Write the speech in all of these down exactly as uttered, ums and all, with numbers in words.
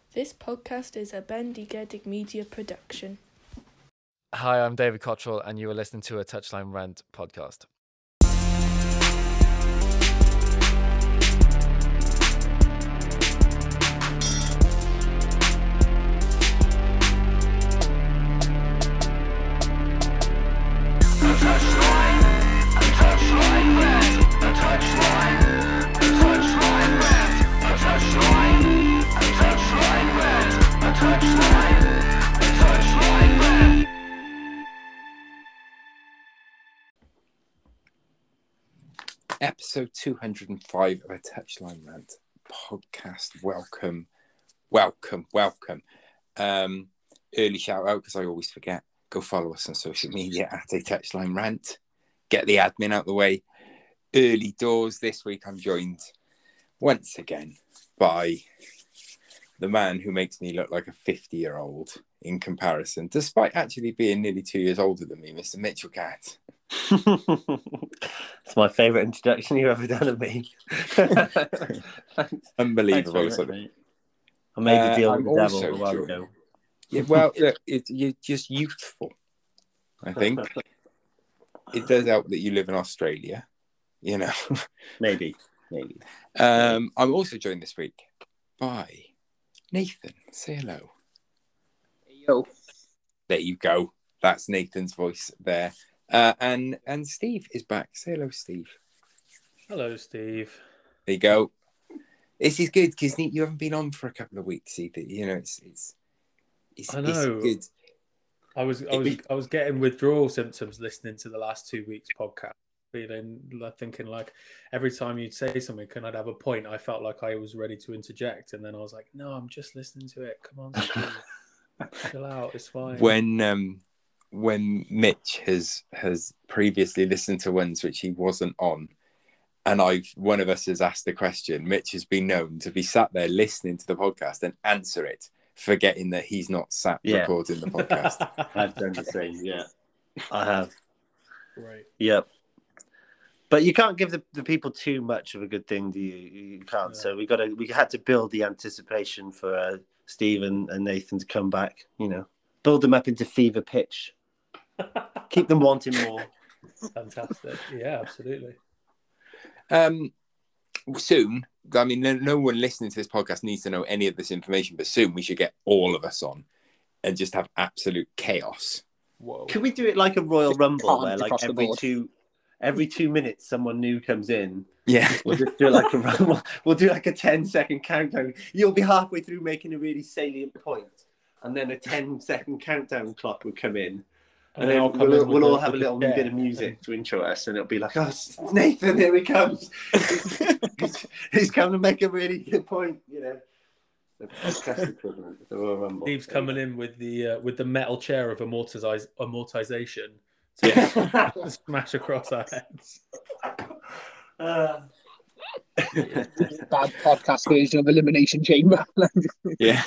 This podcast is a Bendigedig Media production. Hi, I'm David Cottrell, and you are listening to a Touchline Rant podcast. Episode two hundred five of a Touchline Rant podcast. Welcome, welcome, welcome. Um, early shout out because I always forget. Go follow us on social media at a Touchline Rant. Get the admin out the way. Early doors this week. I'm joined once again by the man who makes me look like a fifty-year-old in comparison, despite actually being nearly two years older than me, Mister Mitchell Cat. It's my favourite introduction you've ever done of me. Unbelievable. Thanks very much, I made the deal uh, with I'm the devil also a while joined- ago. Yeah, well, look, it, you're just youthful, I think. It does help that you live in Australia, you know. Maybe, maybe. Um, I'm also joined this week by Nathan. Say hello. Yo. There you go. That's Nathan's voice there. Uh, and and Steve is back. Say hello, Steve. Hello, Steve. There you go. This is good because you haven't been on for a couple of weeks either. You know, it's it's it's, I know. it's good. I was I was I was getting withdrawal symptoms listening to the last two weeks podcast, feeling like thinking like every time you'd say something and I'd have a point, I felt like I was ready to interject, and then I was like, no, I'm just listening to it. Come on, Steve. Chill out. It's fine. When um when Mitch has has previously listened to ones which he wasn't on, and I've one of us has asked a question, Mitch has been known to be sat there listening to the podcast and answer it, forgetting that he's not sat Yeah. recording the podcast. I've done the same, yeah. I have. Right. Yep. But you can't give the, the people too much of a good thing, do you? You can't. Yeah. So we got to. We had to build the anticipation for uh, Steve and, and Nathan to come back. You know, build them up into fever pitch. Keep them wanting more. Fantastic. Yeah, absolutely. Um, soon, I mean, no, no one listening to this podcast needs to know any of this information, but soon we should get all of us on and just have absolute chaos. Whoa. Can we do it like a Royal Rumble, Can't where like across the every board. two every two minutes someone new comes in? Yeah. We'll just do it like a rumble. We'll do like a ten second countdown. You'll be halfway through making a really salient point, and then a ten second countdown clock will come in. And, And then I'll come we'll, in we'll with all the- have a with the little chair. bit of music to intro us, and it'll be like, "Oh, Nathan, here he comes. he's, he's come to make a really good point." You know, the podcast equivalent of the Royal Rumble. Steve's coming in with the uh, with the metal chair of amortize amortization Yeah. to smash across our heads. Uh, Bad podcast version of Elimination Chamber. Yeah.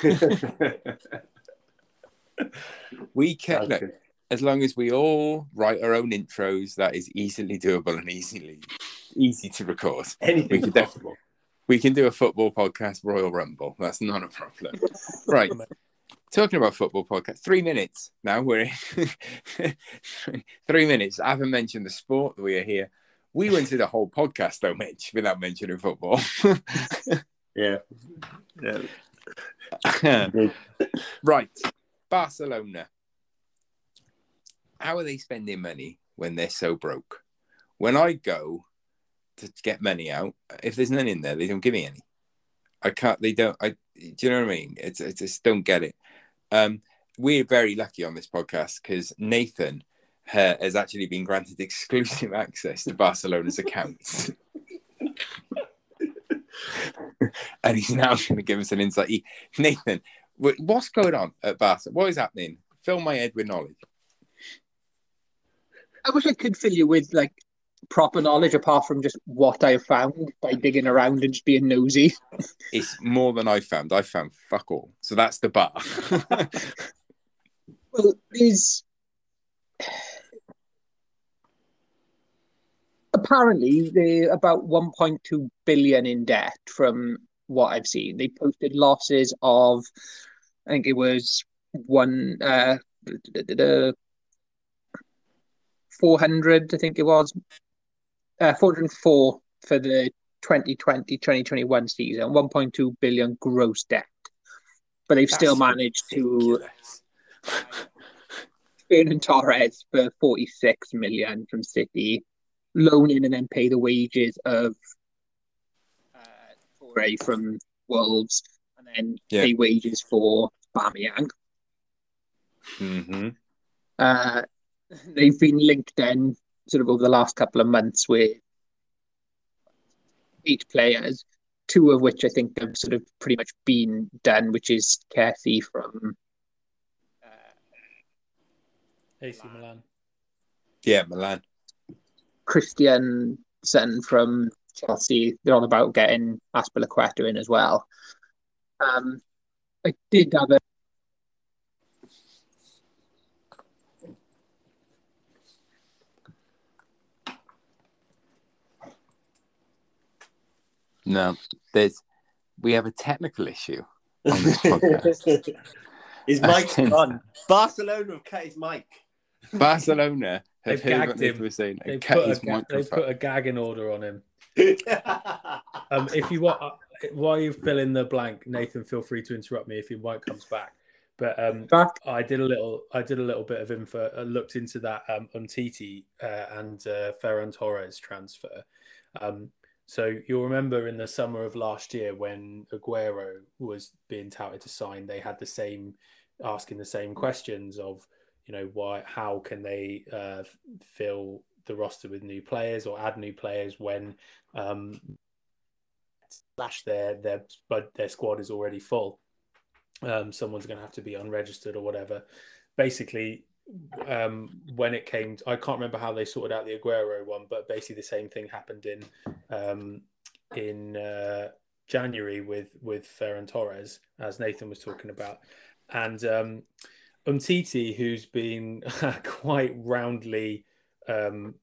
We can, Sounds look, good. as long as we all write our own intros, that is easily doable and easily easy to record. We Anything could possible. We can do a football podcast, Royal Rumble. That's not a problem. Right. Talking about football podcast, three minutes now. We're in three minutes. I haven't mentioned the sport that we are here. We went through the whole podcast, though, Mitch, without mentioning football. Yeah. Yeah. Right. Barcelona. How are they spending money when they're so broke? When I go to get money out, if there's none in there, they don't give me any. I can't, they don't, I, do you know what I mean? It's, I just don't get it. Um, we're very lucky on this podcast because Nathan uh, has actually been granted exclusive access to Barcelona's accounts. And he's now going to give us an insight. He, Nathan, wh- what's going on at Barca? What is happening? Fill my head with knowledge. I wish I could fill you with like proper knowledge apart from just what I found by digging around and just being nosy. It's more than I found. I found fuck all. So that's the bar. Well, there's apparently they're about one point two billion in debt from what I've seen. They posted losses of, I think it was one, uh, four hundred, I think it was, uh, four hundred four for the twenty twenty twenty twenty-one season, one point two billion gross debt. But they've That's still managed ridiculous. to Fernan Torres for forty-six million from City, loan in and then pay the wages of uh, Torre from Wolves, and then Yeah. pay wages for Aubameyang. Mm-hmm. Uh, they've been linked then sort of over the last couple of months with eight players, two of which I think have sort of pretty much been done, which is Kessie from A C Milan. Yeah, Milan. Christiansen from Chelsea. They're on about getting Azpilicueta in as well. Um, I did have a No, there's we have a technical issue on this podcast. His mic's gone. Barcelona have cut his mic. Barcelona have They've heard what gagged Nathan him. was saying They and put, cut a his ga- they microphone. put a gagging order on him. Um, if you want, uh, while you fill in the blank, Nathan, feel free to interrupt me if your mic comes back. But um, back. I did a little, I did a little bit of info. I looked into that um, Umtiti uh, and uh, Ferran Torres transfer. Um, so you'll remember in the summer of last year when Aguero was being touted to sign, they had the same, asking the same questions of, you know, why, how can they uh, fill the roster with new players or add new players when um, slash their their but their squad is already full. Um, someone's going to have to be unregistered or whatever. Basically, um, when it came, to, I can't remember how they sorted out the Aguero one, but basically the same thing happened in um, in uh, January with with Ferran Torres, as Nathan was talking about, and um, Umtiti, who's been quite roundly um,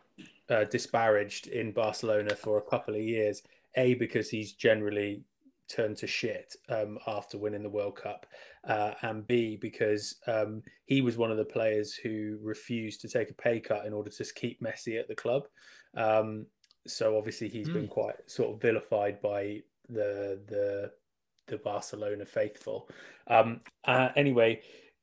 uh, disparaged in Barcelona for a couple of years. A, because he's generally turned to shit um, after winning the World Cup, uh, and B, because um, he was one of the players who refused to take a pay cut in order to keep Messi at the club. Um, so obviously he's mm. been quite sort of vilified by the the the Barcelona faithful. Um, uh, anyway,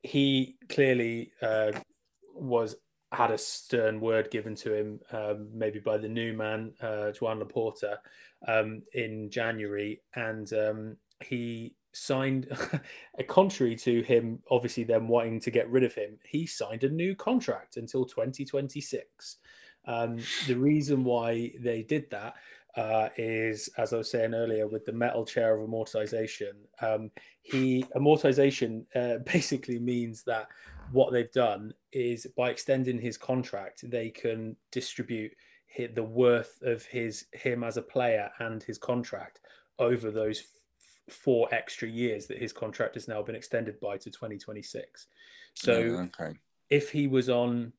he clearly uh, was had a stern word given to him, um, maybe by the new man, uh, Joan Laporta, um, in January. And um, he signed, contrary to him, obviously them wanting to get rid of him, he signed a new contract until twenty twenty-six. Um, the reason why they did that uh, is, as I was saying earlier, with the metal chair of amortization, um, he amortization uh, basically means that what they've done is by extending his contract, they can distribute the worth of his him as a player and his contract over those f- four extra years that his contract has now been extended by to twenty twenty-six. So oh, okay. if he was on,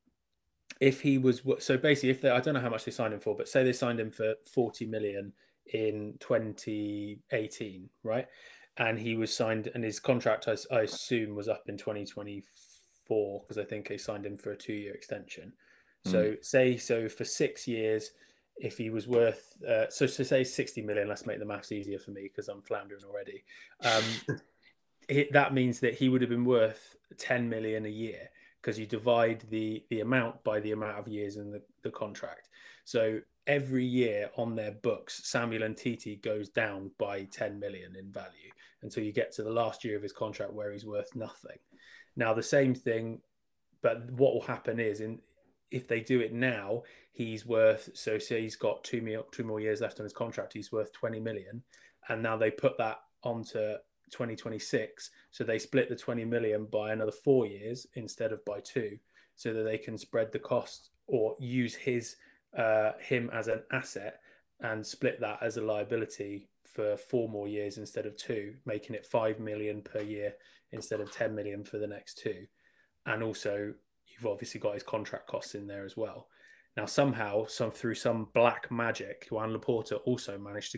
if he was, so basically, if they, I don't know how much they signed him for, but say they signed him for forty million in twenty eighteen, right? And he was signed, and his contract, I, I assume, was up in twenty twenty-four, because I think they signed him for a two-year extension. So mm. say, so for six years, if he was worth, uh, so to say sixty million, let's make the maths easier for me because I'm floundering already. Um, it, that means that he would have been worth ten million a year, because you divide the, the amount by the amount of years in the, the contract. So every year on their books, Samuel Umtiti goes down by ten million in value until you get to the last year of his contract where he's worth nothing. Now, the same thing, but what will happen is, in if they do it now, he's worth, so say he's got two, more, two more years left on his contract, he's worth twenty million. And now they put that onto twenty twenty-six. So they split the twenty million by another four years instead of by two, so that they can spread the cost or use his uh, him as an asset and split that as a liability for four more years instead of two, making it five million per year instead of ten million for the next two. And also, you've obviously got his contract costs in there as well. Now, somehow, some through some black magic, Joan Laporta also managed to get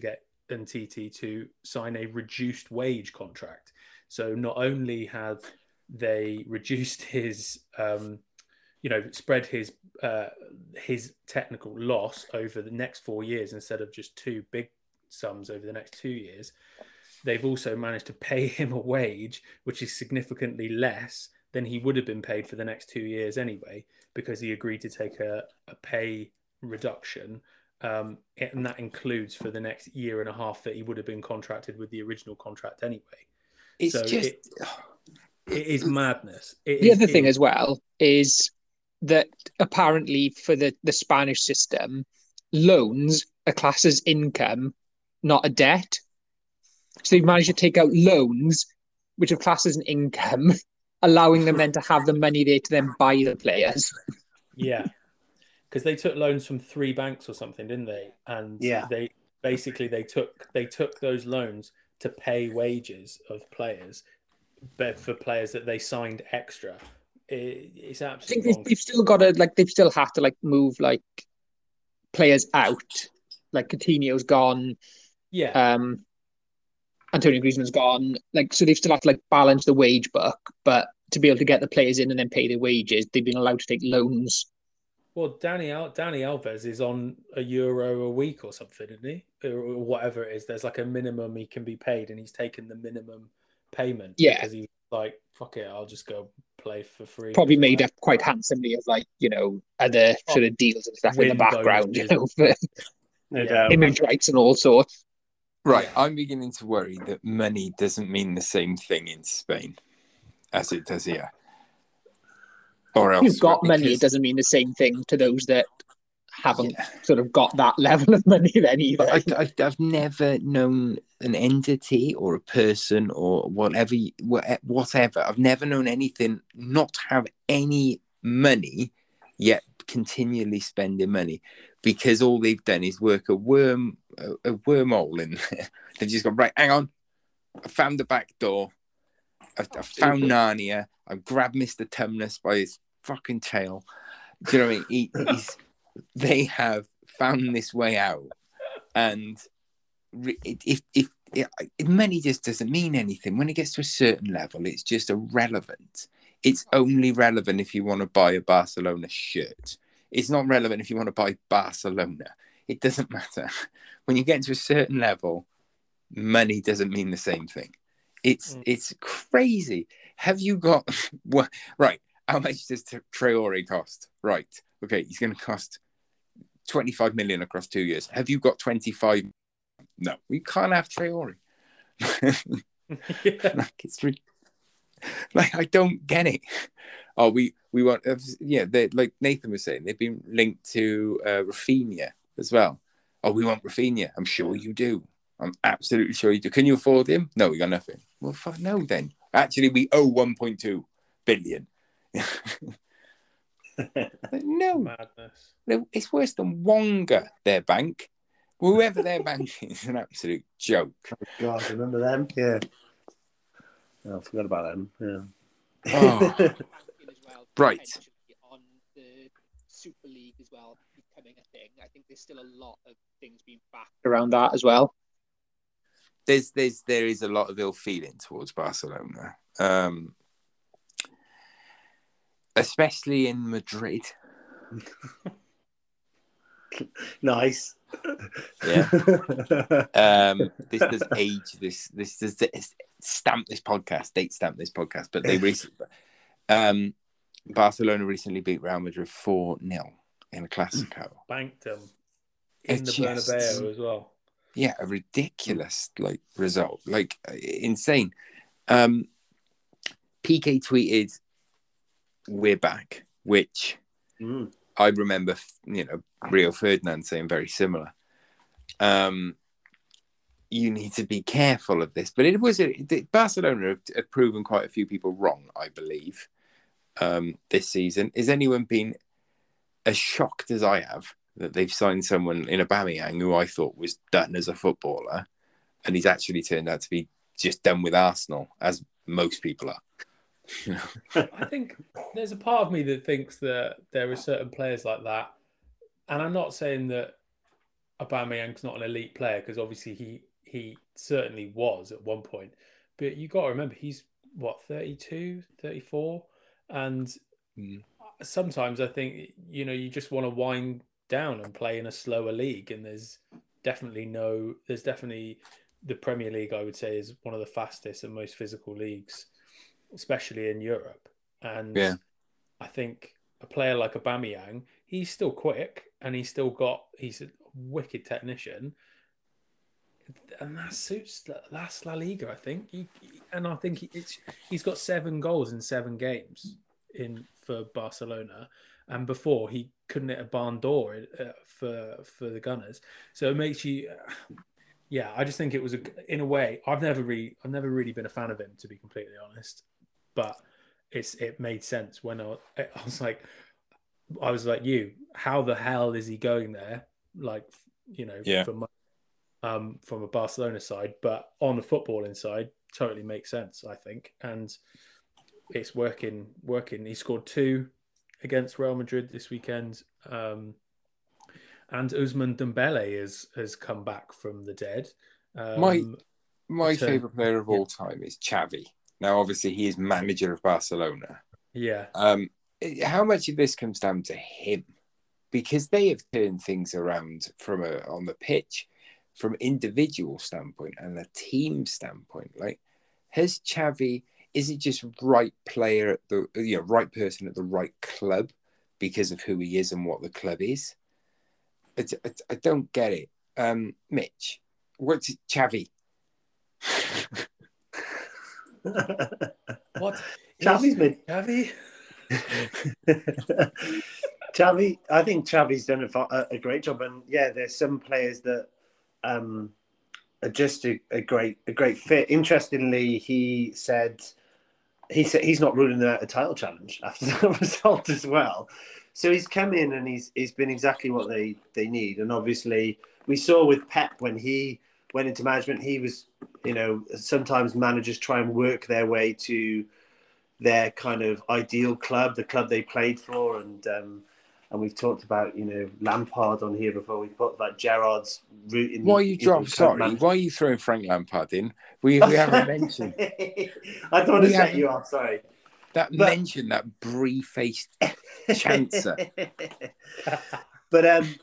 and T T to sign a reduced wage contract. So not only have they reduced his, um, you know, spread his uh, his technical loss over the next four years instead of just two big sums over the next two years, they've also managed to pay him a wage which is significantly less than he would have been paid for the next two years anyway, because he agreed to take a, a pay reduction. Um, and that includes for the next year and a half that he would have been contracted with the original contract anyway. It's so just... It, it is madness. It the is, other thing is... as well is that apparently for the, the Spanish system, loans are classed as income, not a debt. So they've managed to take out loans, which are classed as an income, allowing them then to have the money there to then buy the players. Yeah. Because they took loans from three banks or something, didn't they? And yeah. they basically they took they took those loans to pay wages of players, but for players that they signed extra. It, it's absolutely. I think they've, they've still got to like they've still have to like move like players out. Like Coutinho's gone. Yeah. Um, Antonio Griezmann's gone. Like so, they've still have to like balance the wage book, but to be able to get the players in and then pay their wages, they've been allowed to take loans. Well, Danny Al- Danny Alves is on a euro a week or something, isn't he? Or whatever it is. There's like a minimum he can be paid, and he's taken the minimum payment. Yeah. Because he's like, fuck it, I'll just go play for free. Probably made up quite handsomely of like, you know, other Oh, sort of deals and stuff in the win background, you bonuses. know, for No Yeah. doubt. image rights and all sorts. Right, I'm beginning to worry that money doesn't mean the same thing in Spain as it does here. Or else You've got money, because- it doesn't mean the same thing to those that haven't Yeah. sort of got that level of money then either. But I, I, I've never known an entity or a person or whatever, whatever. I've never known anything not have any money yet continually spending money, because all they've done is work a worm, a, a wormhole in there. They've just gone, right, hang on, I found the back door. I, I found Narnia. I grabbed Mister Tumnus by his fucking tail. Do you know what I mean? He, he's, they have found this way out, and if if, if if money just doesn't mean anything when it gets to a certain level, it's just irrelevant. It's only relevant if you want to buy a Barcelona shirt. It's not relevant if you want to buy Barcelona. It doesn't matter. When you get to a certain level, money doesn't mean the same thing. It's mm. it's crazy. Have you got what? Right? How much does Traore cost? Right. Okay, he's going to cost twenty-five million across two years. Have you got twenty-five? No, we can't have Traore. Yeah. Like it's like I don't get it. Oh, we we want yeah. They like Nathan was saying, they've been linked to uh, Rafinha as well. Oh, we want Rafinha. I'm sure you do. I'm absolutely sure you do. Can you afford him? No, we got nothing. Well, fuck no then. Actually, we owe one point two billion. No, Madness. it's worse than Wonga, their bank. Whoever their bank is, an absolute joke. Oh, God, remember them? Yeah. Oh, I forgot about them. Yeah. Oh. Right. On the Super League as well becoming a thing. I think there's still a lot of things being backed around that as well. There's, there's, there is a lot of ill feeling towards Barcelona, um, especially in Madrid. Nice. Yeah. Um, this does age this. This does stamp this podcast. Date stamp this podcast. But they recently, um, Barcelona recently beat Real Madrid four nil in a Clasico. Banked them in It's the just- Bernabeu as well. Yeah, a ridiculous like result, like insane. Um, P K tweeted, "We're back," which Mm. I remember, you know, Rio Ferdinand saying very similar. Um, you need to be careful of this, but it was a, Barcelona have, have proven quite a few people wrong, I believe, um, this season. Has anyone been as shocked as I have that they've signed someone in Aubameyang who I thought was done as a footballer, and he's actually turned out to be just done with Arsenal, as most people are. You know? I think there's a part of me that thinks that there are certain players like that, and I'm not saying that Aubameyang's not an elite player, because obviously he he certainly was at one point. But you got to remember, he's what, thirty-two, thirty-four, and Mm. sometimes I think, you know, you just want to wind down and play in a slower league, and there's definitely no, there's definitely the Premier League, I would say, is one of the fastest and most physical leagues, especially in Europe. And Yeah. I think a player like Aubameyang, he's still quick and he's still got, he's a wicked technician. And that suits, that's La Liga, I think. He, and I think it's, he's got seven goals in seven games in for Barcelona. And before, he couldn't hit a barn door uh, for for the Gunners. So it makes you, uh, yeah. I just think it was a, in a way. I've never really, I've never really been a fan of him, to be completely honest. But it's it made sense when I, I was like, I was like you. How the hell is he going there? Like, you know, Yeah. from um from a Barcelona side, but on the footballing side, totally makes sense, I think, and it's working. Working. He scored two against Real Madrid this weekend. Um, and Ousmane Dembele has, has come back from the dead. Um, My my return- favourite player of yeah. all time is Xavi. Now, obviously, he is manager of Barcelona. Yeah. Um, how much of this comes down to him? Because they have turned things around from a on the pitch, from individual standpoint and a team standpoint. Like, has Xavi, is it just right player at the, you know, right person at the right club because of who he is and what the club is? It's, it's, I don't get it. Um, Mitch, what's Xavi? What? Xavi's been Xavi? Xavi, I think Xavi's done a, a great job, and yeah, there's some players that um, are just a, a great a great fit. Interestingly, he said he said he's not ruling out a title challenge after that result as well. So he's come in and he's he's been exactly what they, they need. And obviously, we saw with Pep when he went into management, he was, you know, sometimes managers try and work their way to their kind of ideal club, the club they played for, and um, and we've talked about, you know, Lampard on here before. We talked about Gerrard's route in. Why are you drop? Sorry, management. why are you throwing Frank Lampard in? We we haven't mentioned. I don't want to We set haven't- you off. Sorry. That But- mention that brie-faced chancer. but um,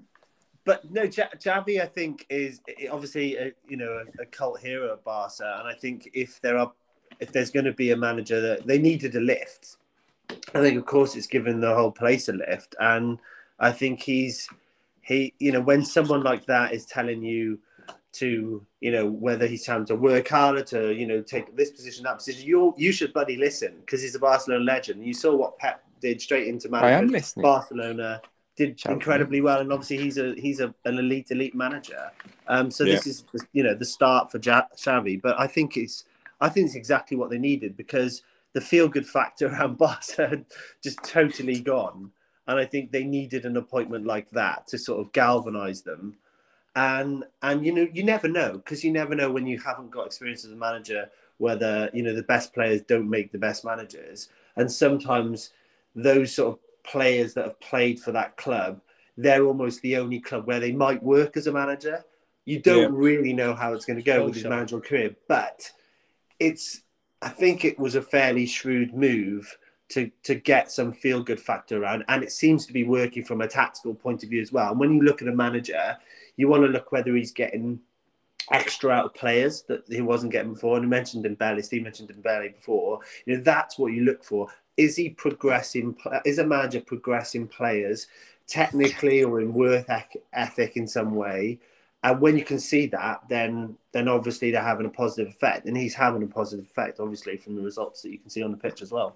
but no, J- Xavi, I think is obviously a, you know a, a cult hero at Barca, and I think if there are if there's going to be a manager that they needed a lift, I think of course it's given the whole place a lift, and I think he's he you know when someone like that is telling you to, you know, whether he's trying to work harder to, you know, take this position, that position, you you should bloody listen, because he's a Barcelona legend. You saw what Pep did straight into I am management. listening. Barcelona did Shout incredibly well, and obviously he's a he's a, an elite elite manager. Um, so Yeah. this is, you know, the start for ja- Xavi. But I think it's I think it's exactly what they needed, because the feel good factor around Barca had just totally gone, and I think they needed an appointment like that to sort of galvanise them. And, and you know, you never know, because you never know when you haven't got experience as a manager, whether, you know, the best players don't make the best managers. And sometimes those sort of players that have played for that club, they're almost the only club where they might work as a manager. You don't Yeah. really know how it's going to go Oh, with his sure. managerial career, but it's, I think it was a fairly shrewd move to to get some feel good factor around, and it seems to be working from a tactical point of view as well. And when you look at a manager, you want to look whether he's getting extra out of players that he wasn't getting before. And you mentioned Dembele, Steve mentioned Dembele before. You know, that's what you look for. Is he progressing? Is a manager progressing players technically or in work ethic in some way? And when you can see that, then then obviously they're having a positive effect, and he's having a positive effect, obviously, from the results that you can see on the pitch as well.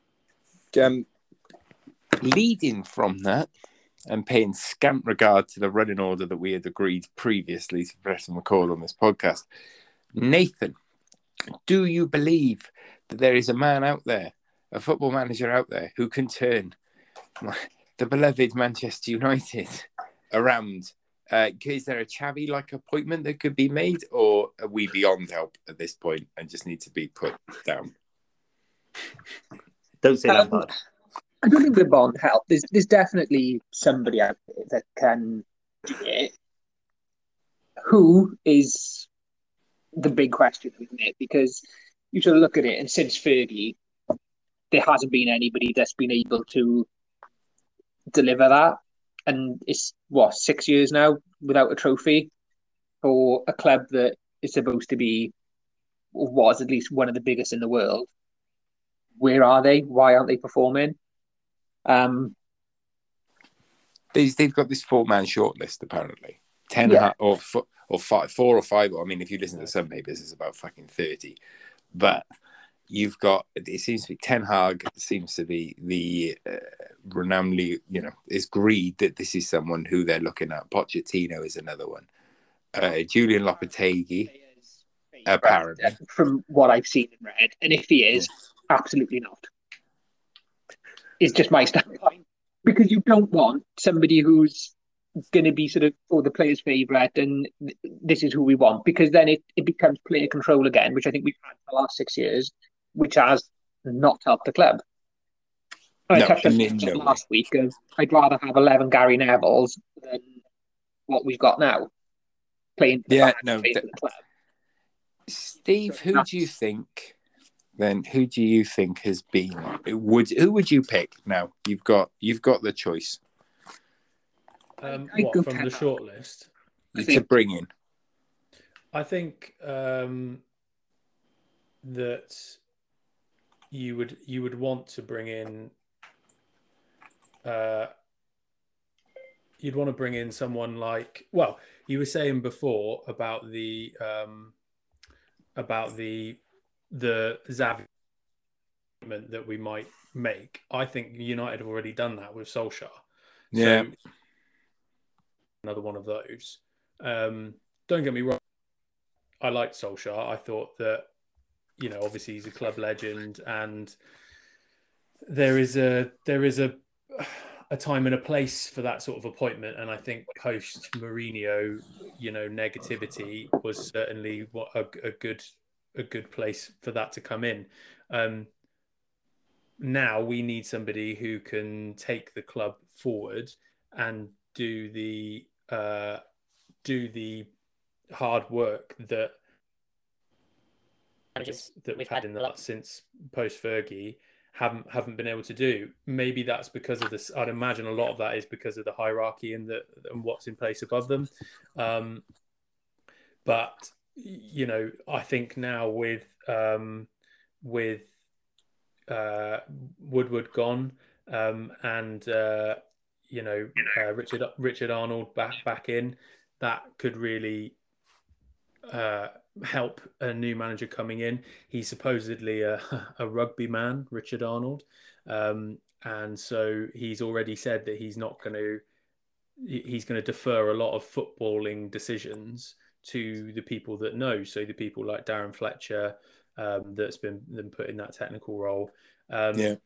Um, leading from that and paying scant regard to the running order that we had agreed previously to press and record on this podcast, Nathan, do you believe that there is a man out there, a football manager out there, who can turn the beloved Manchester United around? Uh, is there a Xavi-like appointment that could be made, or are we beyond help at this point and just need to be put down? Don't say Um, Lampard. I don't think we're beyond help. There's there's definitely somebody out there that can do it. Who is the big question, isn't it? Because you sort of look at it, and since Fergie, there hasn't been anybody that's been able to deliver that. And it's, what, six years now without a trophy for a club that is supposed to be, or was at least one of the biggest in the world. Where are they? Why aren't they performing? Um, they, they've got this four-man shortlist, apparently. Ten Yeah. or or five, four or five. I mean, if you listen to some papers, it's about fucking thirty. But you've got, it seems to be Ten Hag seems to be the uh, renownedly, you know, is agreed that this is someone who they're looking at. Pochettino is another one. Uh, Julian Lopetegui, apparently. From what I've seen and read. And if he is, yeah. absolutely not. It's just my standpoint. Because you don't want somebody who's going to be sort of, oh, the player's favourite and th- this is who we want. Because then it, it becomes player control again, which I think we've had for the last six years, which has not helped the club. I no, touched on it no last way. week of I'd rather have eleven Gary Nevilles than what we've got now. Playing for yeah, the no, playing th- for the club. Steve, So who that's... do you think then? Who do you think has been? Would who would you pick now? You've got you've got the choice. Um, I, I what from the shortlist? To bring in. I think um, that you would you would want to bring in. Uh, you'd want to bring in someone like, well, you were saying before about the um, about the the Xavi that we might make. I think United have already done that with Solskjaer. Yeah. So, another one of those. Um, don't get me wrong. I liked Solskjaer. I thought that, you know, obviously he's a club legend, and there is a there is a a time and a place for that sort of appointment. And I think post Mourinho, you know, negativity was certainly what a, a good a good place for that to come in. Um, now we need somebody who can take the club forward and do the uh, do the hard work that that we've had in the since post Fergie haven't haven't been able to do. Maybe that's because of this. I'd imagine a lot of that is because of the hierarchy and the and what's in place above them. Um, but you know, I think now with um, with uh, Woodward gone um, and uh, you know uh, Richard Richard Arnold back back in, that could really uh, help a new manager coming in. He's supposedly a, a rugby man, Richard Arnold, um, and so he's already said that he's not going to he's going to defer a lot of footballing decisions to the people that know. So the people like Darren Fletcher, um, that's been been put in that technical role. Um, yeah.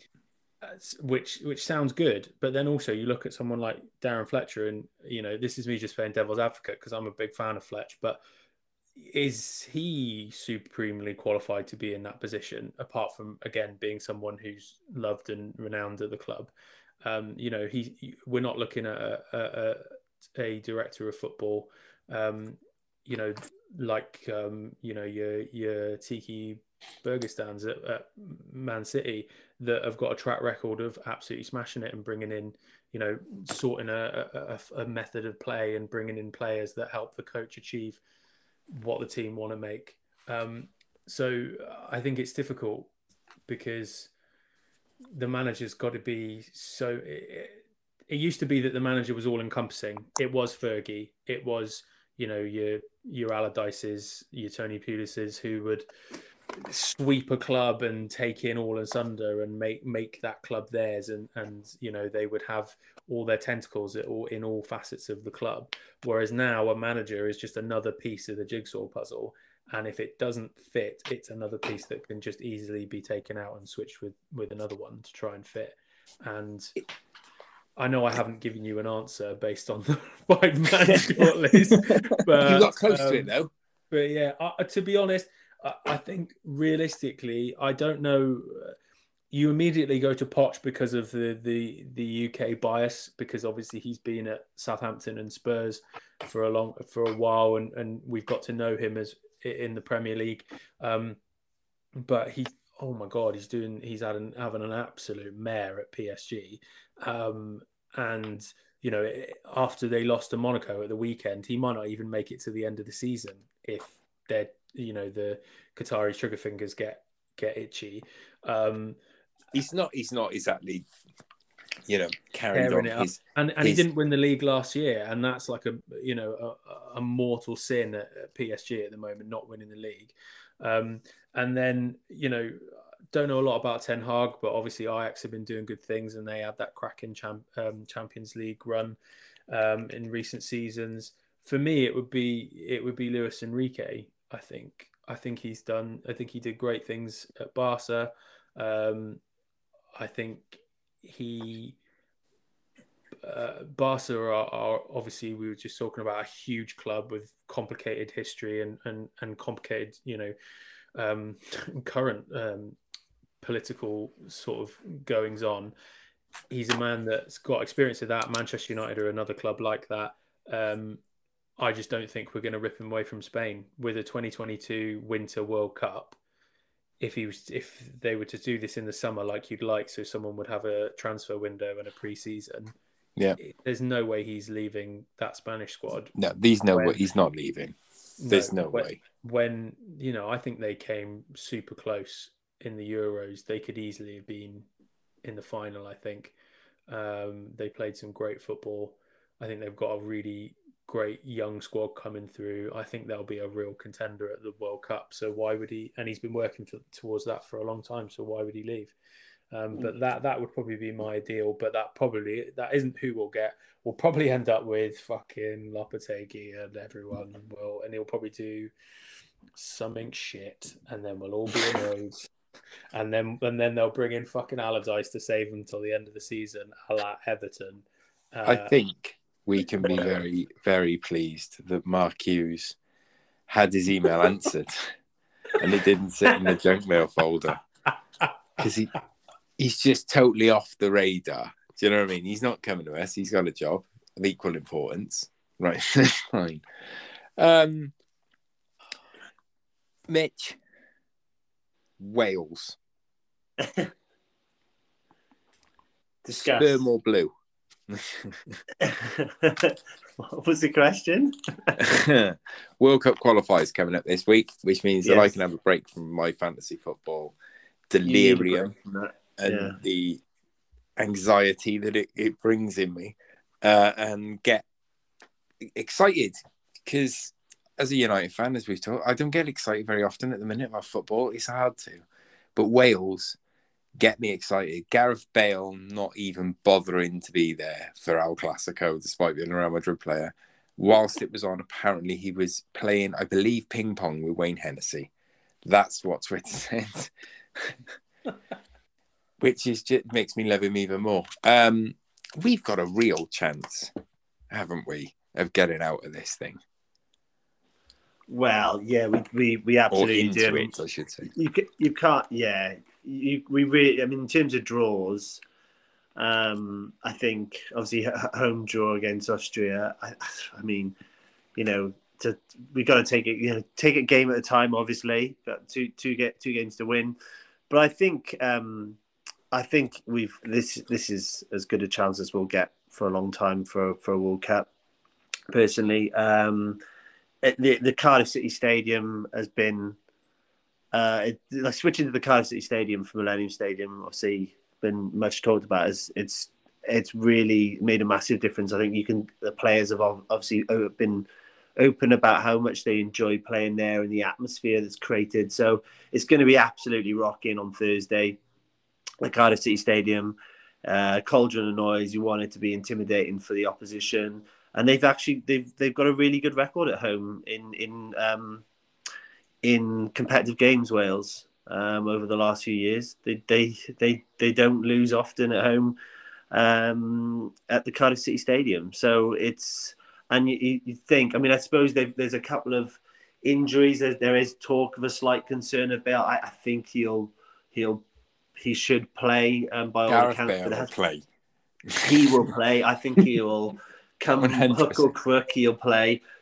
Which which sounds good, but then also you look at someone like Darren Fletcher, and you know, this is me just playing devil's advocate because I'm a big fan of Fletch, but is he supremely qualified to be in that position? Apart from again being someone who's loved and renowned at the club, um, you know, he we're not looking at a, a, a director of football, um, you know, like um, you know your your Tiki Bergestans at, at Man City that have got a track record of absolutely smashing it and bringing in, you know, sorting a, a, a method of play and bringing in players that help the coach achieve what the team want to make. Um, so I think it's difficult because the manager's got to be so... It, it used to be that the manager was all encompassing. It was Fergie. It was, you know, your your Allardyces, your Tony Pulis's who would sweep a club and take in all and sunder and make make that club theirs, and and you know they would have all their tentacles at all, in all facets of the club. Whereas now a manager is just another piece of the jigsaw puzzle, and if it doesn't fit, it's another piece that can just easily be taken out and switched with with another one to try and fit. And I know I haven't given you an answer based on the five-man shortlist, but you got close um, to it though. But yeah, uh, to be honest, I, I think realistically, I don't know. Uh, you immediately go to Poch because of the, the the U K bias, because obviously he's been at Southampton and Spurs for a long for a while, and, and we've got to know him as in the Premier League. Um, but he, oh my God, he's doing, he's had an, having an absolute mare at P S G. Um, and, you know, after they lost to Monaco at the weekend, he might not even make it to the end of the season if they're, you know, the Qatari trigger fingers get, get itchy. Um, he's not, he's not exactly, you know, carried on his, and and his... he didn't win the league last year, and that's like a you know a, a mortal sin at, at P S G at the moment, not winning the league. Um, and then you know, don't know a lot about Ten Hag, but obviously Ajax have been doing good things, and they had that cracking champ, um, Champions League run um, in recent seasons. For me, it would be it would be Luis Enrique. I think I think he's done. I think he did great things at Barca. Um, I think. He uh, Barca are, are obviously, we were just talking about, a huge club with complicated history and and, and complicated, you know, um, current um, political sort of goings on. He's a man that's got experience of that. Manchester United are another club like that. Um, I just don't think we're going to rip him away from Spain with a twenty twenty-two Winter World Cup. If he was, if they were to do this in the summer, like you'd like, so someone would have a transfer window and a pre-season. Yeah, there's no way he's leaving that Spanish squad. No, there's no when, way he's not leaving. There's no, no when, way. When you know, I think they came super close in the Euros. They could easily have been in the final. I think um, they played some great football. I think they've got a really great young squad coming through. I think they'll be a real contender at the World Cup. So why would he? And he's been working for, towards that for a long time. So why would he leave? Um, but that that would probably be my ideal. But that probably that isn't who we'll get. We'll probably end up with fucking Lopetegui and everyone will, and he'll probably do something shit, and then we'll all be annoyed. And then and then they'll bring in fucking Allardyce to save them till the end of the season, a la Everton. Uh, I think. We can be very, very pleased that Mark Hughes had his email answered and it didn't sit in the junk mail folder, because he he's just totally off the radar. Do you know what I mean? He's not coming to us. He's got a job of equal importance. Right, fine. Um, Mitch, Wales. Discuss. Sperm or blue? What was the question? World Cup qualifiers coming up this week, which means yes. that I can have a break from my fantasy football delirium and yeah. the anxiety that it, it brings in me, uh, and get excited, because as a United fan, as we've talked, I don't get excited very often at the minute about football. It's hard to, but Wales get me excited. Gareth Bale not even bothering to be there for El Clasico, despite being a Real Madrid player. Whilst it was on, apparently he was playing, I believe, ping pong with Wayne Hennessy. That's what Twitter said. Which is just makes me love him even more. Um, we've got a real chance, haven't we, of getting out of this thing? Well, yeah, we we, we absolutely or into do. It, I should say. You you can't, yeah. You, we really, I mean, in terms of draws, um, I think obviously a home draw against Austria. I, I mean, you know, to we got to take it, you know, take it game at a time. Obviously, got two two get two games to win, but I think um, I think we've this this is as good a chance as we'll get for a long time for for a World Cup. Personally, um, the the Cardiff City Stadium has been. Uh, it, like switching to the Cardiff City Stadium from Millennium Stadium, obviously been much talked about. It's it's it's really made a massive difference. I think you can. The players have obviously been open about how much they enjoy playing there and the atmosphere that's created. So it's going to be absolutely rocking on Thursday. The Cardiff City Stadium, uh, cauldron of noise. You want it to be intimidating for the opposition, and they've actually they've they've got a really good record at home in in. Um, in competitive games, Wales, um, over the last few years. They they they they don't lose often at home um, at the Cardiff City Stadium. So it's, and you, you think, I mean, I suppose there's a couple of injuries. There, there is talk of a slight concern of Bale. I, I think he'll he'll he should play um, by all accounts. Bale will play. He will play. I think he will come hook or crook. He'll play.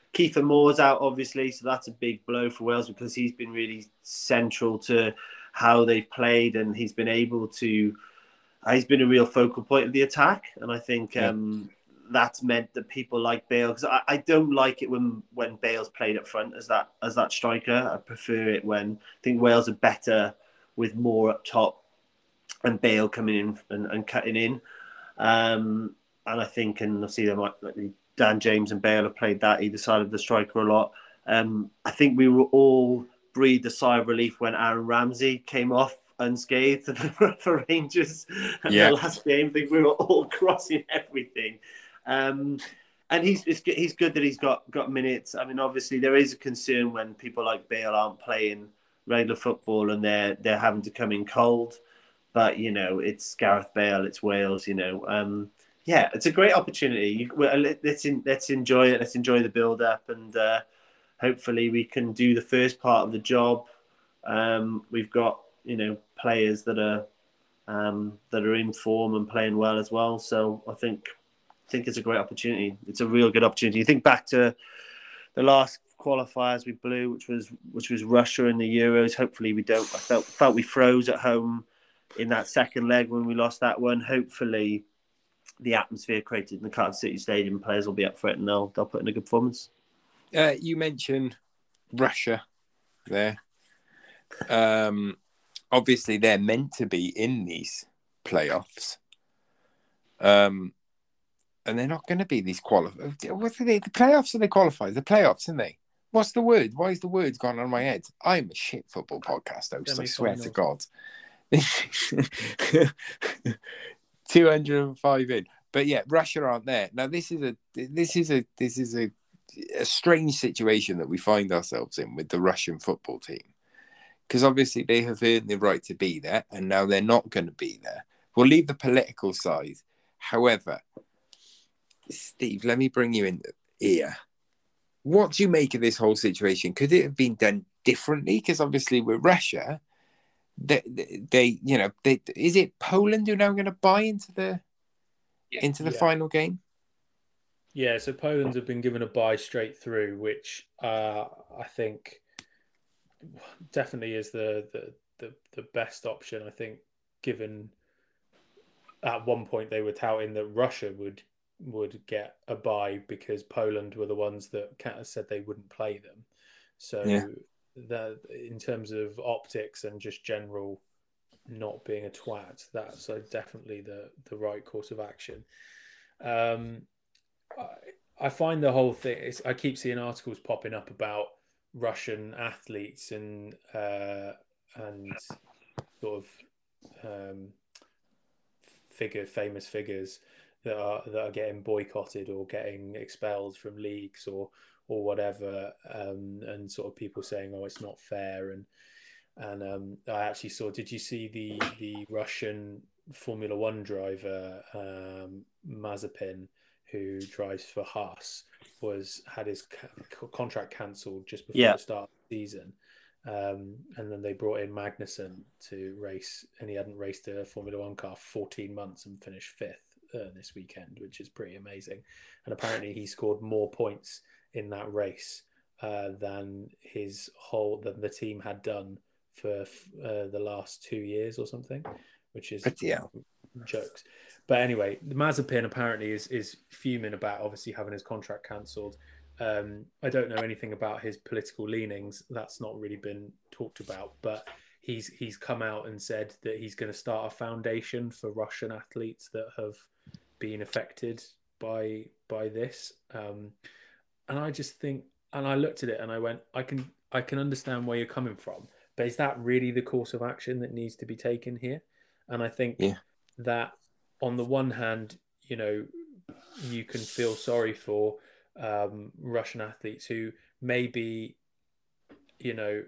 Kiefer Moore's out, obviously, so that's a big blow for Wales because he's been really central to how they've played, and he's been able to. Uh, he's been a real focal point of the attack, and I think Yeah. um, that's meant that people like Bale, because I, I don't like it when when Bale's played up front as that as that striker. I prefer it when I think Wales are better with Moore up top and Bale coming in and, and cutting in. Um, and I think, and I see them like Dan James and Bale have played that either side of the striker a lot. Um, I think we were all breathed a sigh of relief when Aaron Ramsey came off unscathed for Rangers in Yeah. the last game. I think we were all crossing everything. Um, and he's it's, good- he's good that he's got, got minutes. I mean, obviously there is a concern when people like Bale aren't playing regular football and they're they're having to come in cold. But, you know, it's Gareth Bale, it's Wales, you know. Um, yeah, it's a great opportunity. You, well, let's in, let's enjoy it. Let's enjoy the build-up, and uh, hopefully we can do the first part of the job. Um, we've got, you know, players that are um, that are in form and playing well as well. So I think I think it's a great opportunity. It's a real good opportunity. You think back to the last qualifiers we blew, which was which was Russia in the Euros. Hopefully we don't. I felt felt we froze at home in that second leg when we lost that one. Hopefully the atmosphere created in the Cardiff City Stadium, players will be up for it and they'll they'll put in a good performance. Uh, you mentioned Russia there. Um, obviously, they're meant to be in these playoffs. Um, and they're not going to be these qualifiers. What are they? The playoffs or they qualify? The playoffs, aren't they? What's the word? Why is the words gone on my head? I'm a shit football podcast host, I swear to God. two hundred five in. But yeah, Russia aren't there. Now this is a this is a this is a, a strange situation that we find ourselves in with the Russian football team. Because obviously they have earned the right to be there, and now they're not going to be there. We'll leave the political side. However, Steve, let me bring you in here. What do you make of this whole situation? Could it have been done differently? Because obviously with Russia, they, they, they you know, they, is it Poland who are now going to buy into the yeah. into the yeah. final game? Yeah, so Poland have been given a buy straight through, which uh, I think definitely is the, the the the best option. I think, given at one point they were touting that Russia would would get a buy because Poland were the ones that said they wouldn't play them. So yeah. that in terms of optics and just general not being a twat, that's uh, definitely the the right course of action. Um, I, I find the whole thing. It's, I keep seeing articles popping up about Russian athletes and uh, and sort of um, figure famous figures that are that are getting boycotted or getting expelled from leagues or or whatever, um, and sort of people saying, "Oh, it's not fair." And and um, I actually saw. Did you see the the Russian Formula One driver um, Mazepin, who drives for Haas, was had his ca- contract cancelled just before yeah. the start of the season, um, and then they brought in Magnussen to race, and he hadn't raced a Formula One car for fourteen months and finished fifth uh, this weekend, which is pretty amazing. And apparently, he scored more points in that race uh, than his whole than the team had done for uh, the last two years or something, which is yeah. jokes. But anyway, the Mazepin apparently is is fuming about obviously having his contract cancelled. Um, I don't know anything about his political leanings. That's not really been talked about. But he's he's come out and said that he's going to start a foundation for Russian athletes that have been affected by by this. Um, and I just think, and I looked at it and I went, I can I can understand where you're coming from. But is that really the course of action that needs to be taken here? And I think yeah. that on the one hand, you know, you can feel sorry for um, Russian athletes who may be, you know,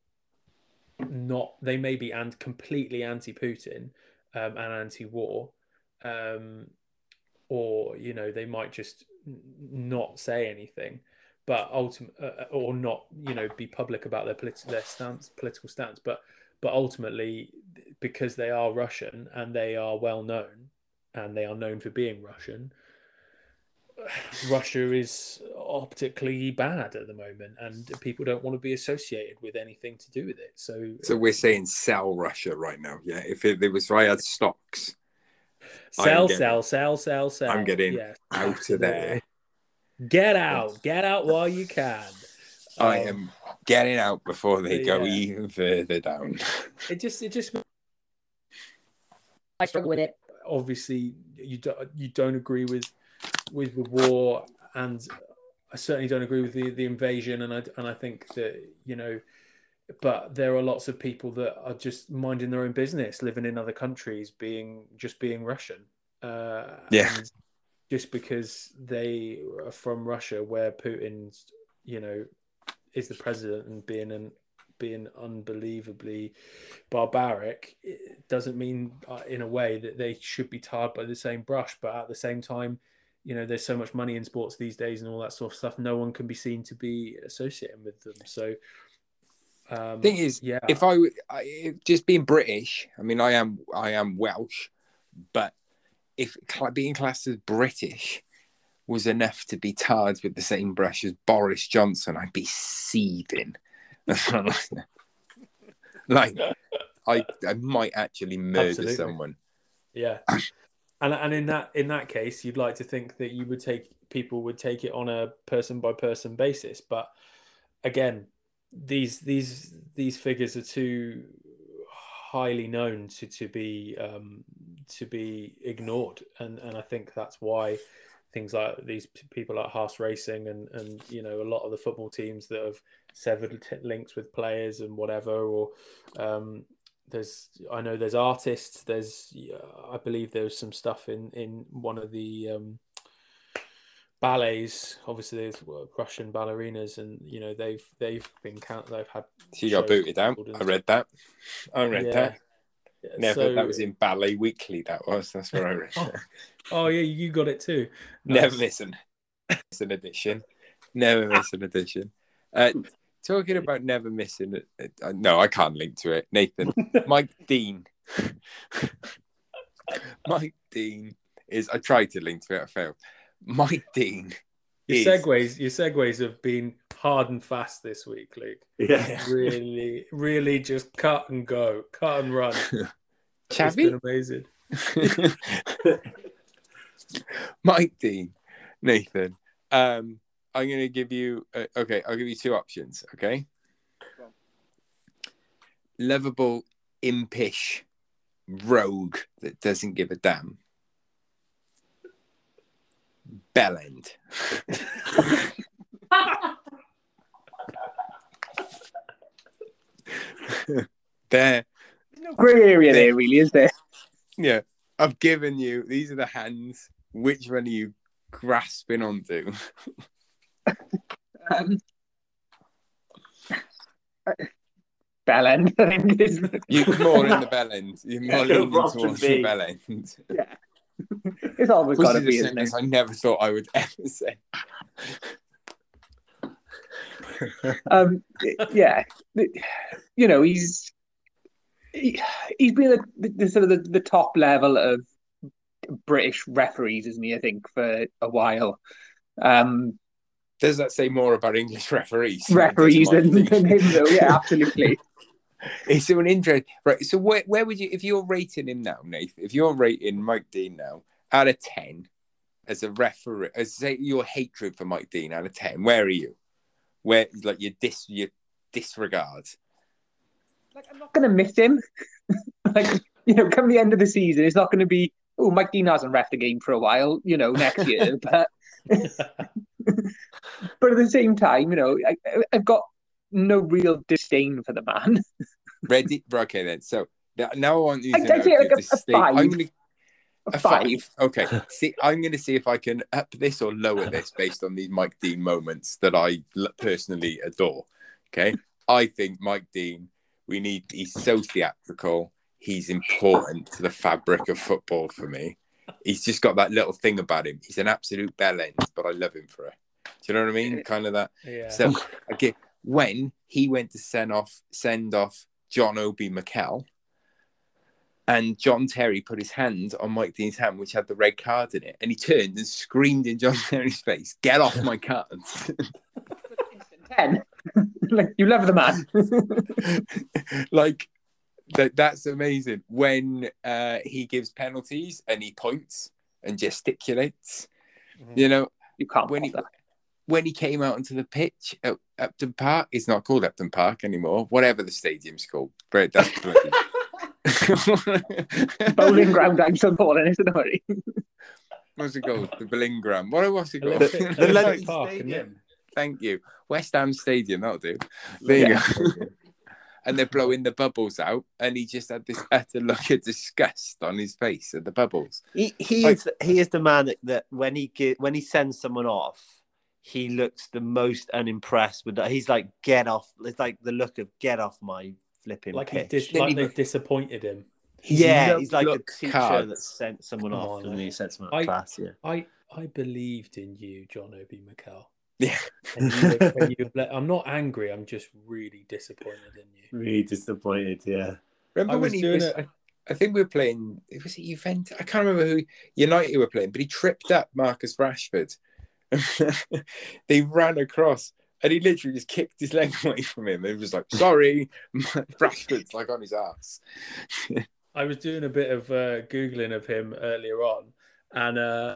not, they may be and completely anti-Putin um, and anti-war, um, or, you know, they might just not say anything, but ultimately, uh, or not, you know, be public about their politi- their stance, political stance, but but ultimately, because they are Russian and they are well known, and they are known for being Russian, Russia is optically bad at the moment, and people don't want to be associated with anything to do with it. So, so we're saying sell Russia right now. Yeah, if it, it was if I had stocks, sell, getting, sell, sell, sell, sell. I'm getting yes, out absolutely. of there. Get out, get out while you can. I um, am getting out before they go yeah. even further down. It just, it just. I struggle with it. Obviously, you don't, you don't agree with with the war, and I certainly don't agree with the, the invasion. And I and I think that, you know, but there are lots of people that are just minding their own business, living in other countries, being just being Russian. Uh, yeah. And just because they are from Russia, where Putin's, you know, is the president and being an being unbelievably barbaric, it doesn't mean uh, in a way that they should be tarred by the same brush. But at the same time, you know, there's so much money in sports these days and all that sort of stuff. No one can be seen to be associating with them. So, um, thing is, yeah, if I, I just being British, I mean, I am I am Welsh, but if being classed as British was enough to be tarred with the same brush as Boris Johnson, I'd be seething. Like, I, I might actually murder Absolutely. someone. Yeah, and and in that in that case, you'd like to think that you would take people would take it on a person by person basis, but again, these these these figures are too highly known to to be um, to be ignored, and and I think that's why things like these people like Haas Racing and and you know, a lot of the football teams that have severed t- links with players and whatever, or um, there's I know there's artists, there's uh, I believe there's some stuff in in one of the um, ballets. Obviously, there's Russian ballerinas, and you know they've they've been count they've had. She got booted out. I read that. I read yeah. that. Yeah, Never. so, that was in Ballet Weekly. That was. That's where I read. oh, oh yeah, you got it too. Never Nice. miss an, miss an edition. Never miss an edition. Uh, talking about never missing it. Uh, no, I can't link to it. Nathan, Mike Dean. Mike Dean is. I tried to link to it. I failed. Mike Dean. Your is, segues, your segues have been hard and fast this week, Luke. Yeah, really, really, just cut and go, cut and run. It's Chavi? been amazing. Mike Dean, Nathan. Um, I'm going to give you. Uh, okay, I'll give you two options. Okay. Lovable, impish, rogue that doesn't give a damn. Bellend. There. No grey area there, really, is there? Yeah, I've given you. These are the hands. Which one are you grasping onto? um, Bellend, I think it is. You're more in the bell end. You're more Yeah, leaning Robson towards B. the bell end. Yeah. It's always Which got to is a be, isn't sentence it? I never thought I would ever say. Um, yeah, you know, he's he, he's been at the, the sort of the, the top level of British referees, isn't he? I think for a while. Um, Does that say more about English referees? referees than, than him, though. Yeah, absolutely. It's so an interest, right? So where where would you, if you're rating him now, Nathan? If you're rating Mike Dean now out of ten as a referee, as say your hatred for Mike Dean out of ten, where are you? Where like your dis your disregard? Like, I'm not going to miss him. Like, you know, come the end of the season, it's not going to be, oh, Mike Dean hasn't reffed a game for a while, you know, next year. But but at the same time, you know, I, I've got no real disdain for the man. Ready? Okay, then. So now I want you to I'd know say if like you're a- a distinct. five. I'm gonna A a five. five. Okay. See, I'm going to see if I can up this or lower this based on these Mike Dean moments that I l- personally adore. Okay. I think Mike Dean, we need, he's so theatrical. He's important to the fabric of football for me. He's just got that little thing about him. He's an absolute bellend, but I love him for it. Do you know what I mean? Kind of that. Yeah. So, okay, when he went to send off, send off John Obi Mikel, and John Terry put his hand on Mike Dean's hand, which had the red card in it, and he turned and screamed in John Terry's face, "Get off my cards!" ten. Like, you love the man. Like that. That's amazing. When uh, he gives penalties and he points and gesticulates, mm-hmm. you know, you can't when he that. when he came out onto the pitch at Upton Park. It's not called Upton Park anymore. Whatever the stadium's called, but that's bowling ground. I'm so boring, isn't it? What's it called? The bowling ground. What was it called? The, the London Stadium. Thank you. West Ham Stadium, that'll do. There you yeah. go. And they're blowing the bubbles out, and he just had this utter look of disgust on his face at the bubbles. He he like, is he is the man that, that when he get, when he sends someone off, he looks the most unimpressed with that. He's like, "Get off!" It's like the look of "Get off my flipping like pitch." He dis- like they disappointed him. He's yeah, he's like a teacher cards. that sent someone off, on, and he sent someone I, class. Yeah, I I believed in you, John Obi Mikel. Yeah, and you, and you, I'm not angry. I'm just really disappointed in you. Really disappointed. Yeah. Remember I when was he doing was? it. I think we were playing. It was it Juventus. I can't remember who United were playing, but he tripped up Marcus Rashford. They ran across, and he literally just kicked his leg away from him. It was like, "Sorry," Rashford's like on his ass. I was doing a bit of uh, googling of him earlier on, and. Uh,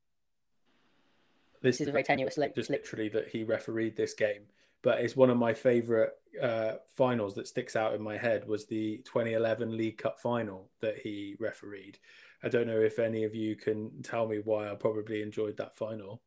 This is very tenuous, like just literally that he refereed this game, but it's one of my favourite uh, finals that sticks out in my head was the twenty eleven League Cup final that he refereed. I don't know if any of you can tell me why I probably enjoyed that final.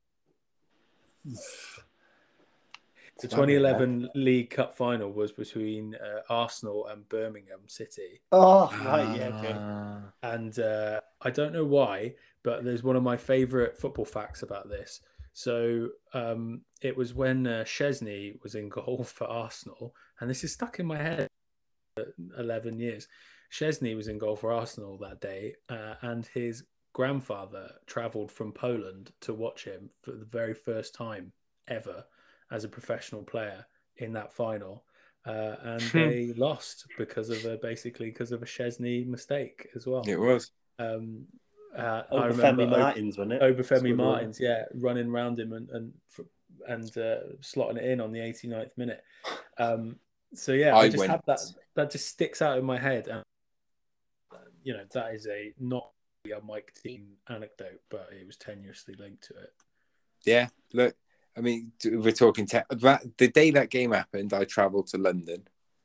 The twenty eleven League Cup final was between uh, Arsenal and Birmingham City. Oh, right, yeah, okay. And uh, I don't know why, but there's one of my favourite football facts about this. So um, it was when uh, Szczesny was in goal for Arsenal, and this is stuck in my head for eleven years. Szczesny was in goal for Arsenal that day, uh, and his grandfather travelled from Poland to watch him for the very first time ever as a professional player in that final. Uh, and they lost because of a, basically because of a Szczesny mistake as well. It was. Um, Uh, Obafemi I remember Martins, wasn't it? Obafemi Martins, yeah, running around him and and and uh, slotting it in on the eighty-ninth minute. Um, so yeah, I, I just went... have that. That just sticks out in my head, and you know that is a not a Mike Dean anecdote, but it was tenuously linked to it. Yeah, look, I mean, we're talking te- that the day that game happened, I travelled to London,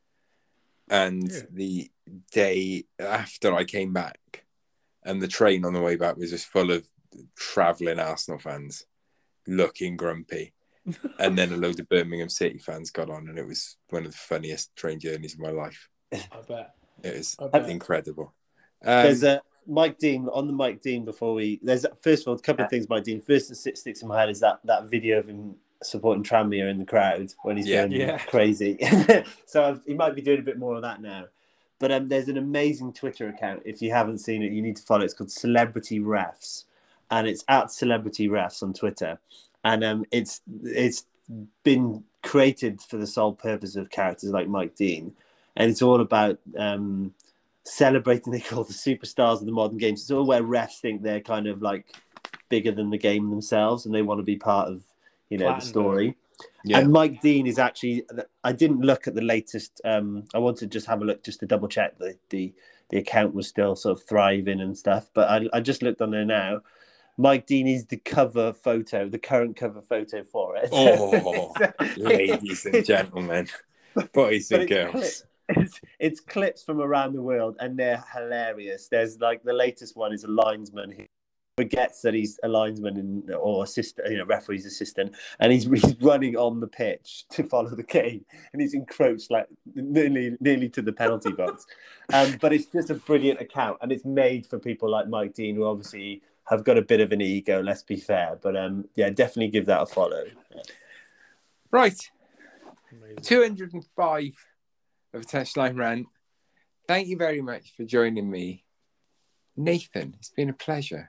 and yeah. the day after I came back. And the train on the way back was just full of travelling Arsenal fans looking grumpy. And then a load of Birmingham City fans got on, and it was one of the funniest train journeys of my life. I bet. It was bet. incredible. Um, there's a Mike Dean, on the Mike Dean before we... There's First of all, a couple of things Mike Dean. First that sticks in my head is that, that video of him supporting Tranmere in the crowd when he's yeah. going yeah. crazy. So I've, he might be doing a bit more of that now. But um, there's an amazing Twitter account. If you haven't seen it, you need to follow it. It's called Celebrity Refs. And it's at Celebrity Refs on Twitter. And um, it's it's been created for the sole purpose of characters like Mike Dean. And it's all about um, celebrating, they call the superstars of the modern games. It's all where refs think they're kind of like bigger than the game themselves and they want to be part of, you know, Platinum. the story. Yeah. And Mike Dean is actually, I didn't look at the latest, um, I wanted to just have a look just to double check that the, the account was still sort of thriving and stuff. But I, I just looked on there now. Mike Dean is the cover photo, the current cover photo for it. Oh, ladies and gentlemen, boys and girls. It's, it's clips from around the world and they're hilarious. There's like the latest one is a linesman who forgets that he's a linesman and, or assistant, you know, referee's assistant, and he's, he's running on the pitch to follow the game, and he's encroached like nearly nearly to the penalty box. Um, but it's just a brilliant account, and it's made for people like Mike Dean, who obviously have got a bit of an ego. Let's be fair, but um, yeah, definitely give that a follow. Yeah. Right, Amazing. two hundred five of a Touchline Rant. Thank you very much for joining me, Nathan. It's been a pleasure.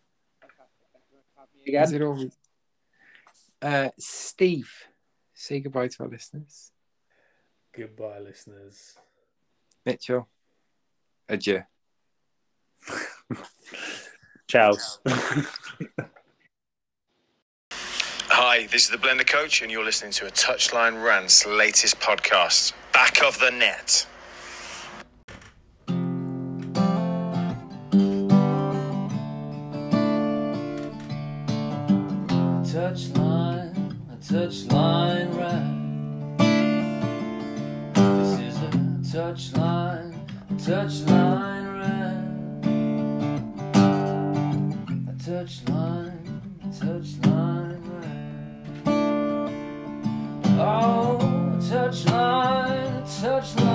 Again. Is it always... uh, Steve, say goodbye to our listeners. Goodbye, listeners. Mitchell, adieu. Ciao. Hi, this is the Blender Coach, and you're listening to a Touchline Rant's latest podcast, Back of the Net. Touchline, a touchline rant. This is a touchline, a touchline rant. A touchline, a touchline rant. Oh, a touchline, a touchline.